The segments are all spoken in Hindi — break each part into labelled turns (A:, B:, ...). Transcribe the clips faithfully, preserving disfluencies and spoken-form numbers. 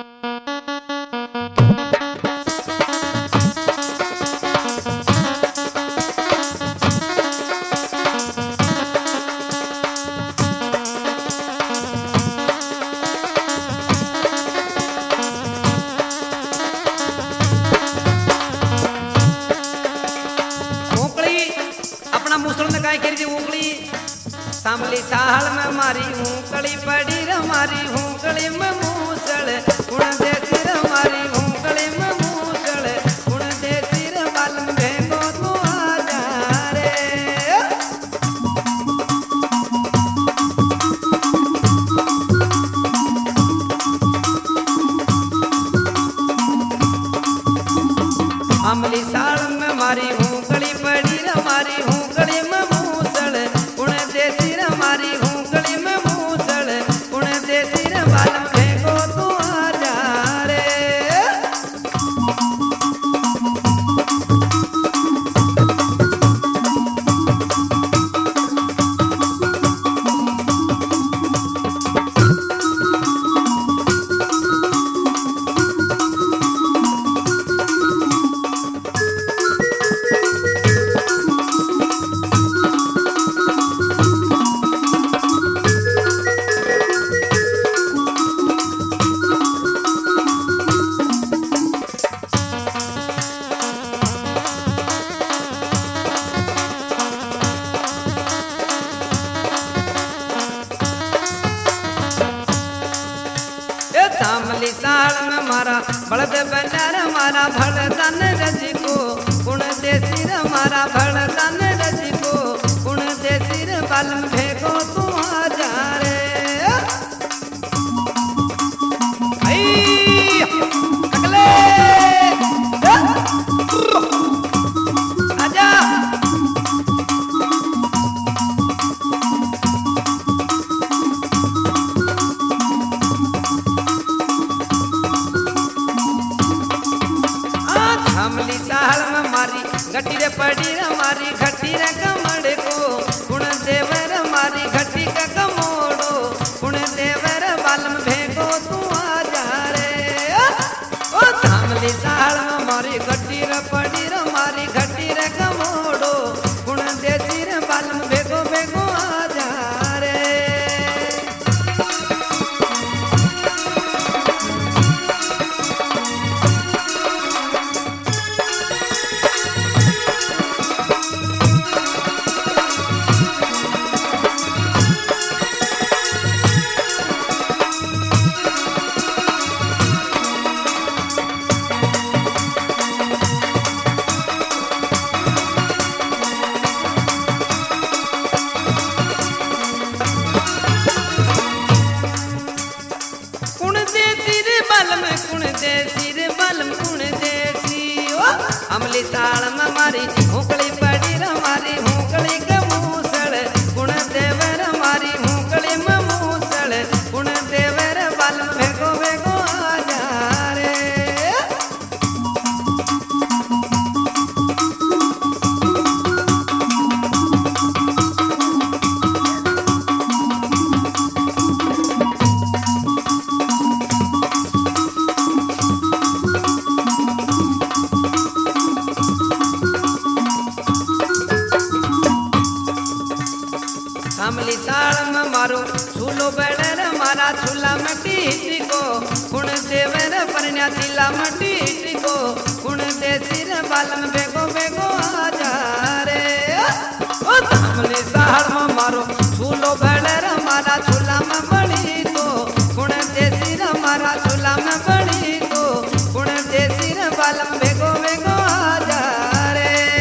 A: सांभली साल में मारी हूँ कली पड़ी रे मारी हूँ कली में मूसल कुण देसी रे मारी हूँ कली में मूसल कुण देसी रे बाल में भेगो तू आजा रे सांभली साल में मारी हूँ कली पड़ी रे मारी हूँ कली में मूसल कुण देसी रे मारी हूँ कली में मूसल कुण देसी रे बाल में भेगो तू आजा रे सांभली साल में मारा बलद बंडारा मारा भड़दन रजी को कुण देसी रे मारा भड़दन रजी को कुण देसी रे बाल में भेगो तू आजा रे आई अगले आजा सांभली साल में मारी घटी रे पड़ी रे मारी घटी रे कमड़ को कुण देवर मारी घटी का कमोड़ो कुण देवर बाल में भेगो तू आजा रे ओ सांभली साल में मारी घटी रे पड़ी रे मारी घटी रे कमोड़ो कुण देसी रे बाल में भेगो भेगो आजा रे कुण देसी रे बलम कुण देसी ओ अमली साल में मारी हुकली पड़ी रे मारी हुकली के मूसल कुण देवर मारी हुकली में मूसल कुण देवर बलम भेगो भेगो आजा रे सांभली साल में मारो झूलो बैठे मारा झूला मटी को कुण देवर परन्या तिला मटी को कुण देसी रे बाल में भेगो भेगो आजा रे ओ सांभली साल में मारो झूलो बैठे मारा झूला में बड़ी को कुण देसी रे मारा झूला में बड़ी को कुण देसी रे बाल में भेगो भेगो आजा रे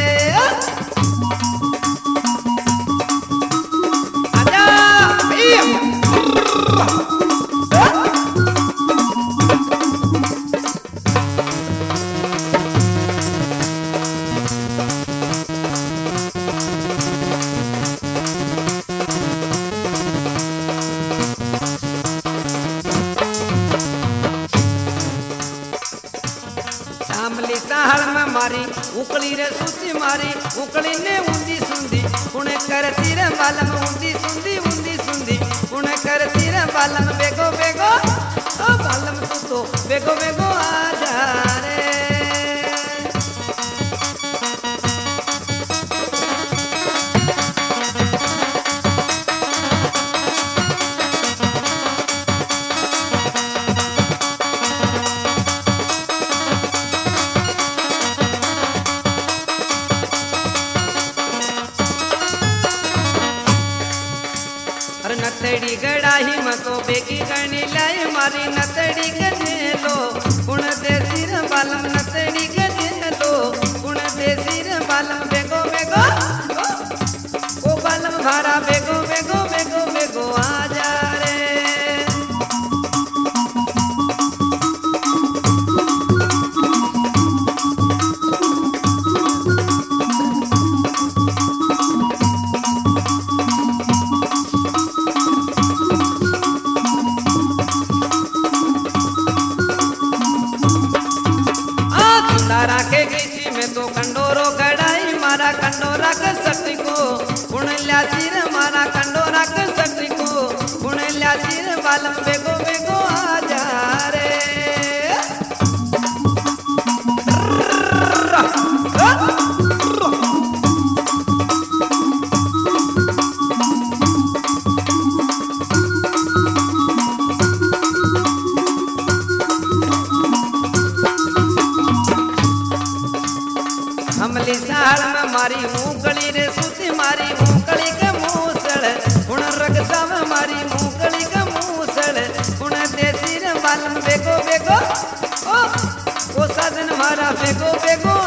A: सांभली साल में मारी उकली रे सूती मारी उकली ने ऊंधी सुंदी कुण करती रे बाल में ऊंधी सुंदी ऊंधी सुंदी कुण करती रे बाल में बेगो बेगो ओ बाल में तू तो बेगो बेगो आ जा रे। नतड़ी गड़ाही मतो बेगी गणी लाई मारी नतड़ी गजेलो गुण दे सिर बालम नतड़ी गजेलो गुण दे सिर बालम बेगो बेगो ओ बालम भारा बेगो बेगो बेगो बेगो आ जा रे। तारा के गीची में तो कंडोरो गड़ाई मारा कंडोरा के सटी को गुण लिया सिर मारा कंडोरा के सटी को गुण लिया सिर बालम बेगो बेगो आ जा रे। हमली साल में मारी मूंगली रे सूती मारी मूंगली के मूसड़ गुण रग सब मारी मूंगली के मूसड़ गुण देसी रे बालम बेगो बेगो ओ ओ साधन मारा बेगो बेगो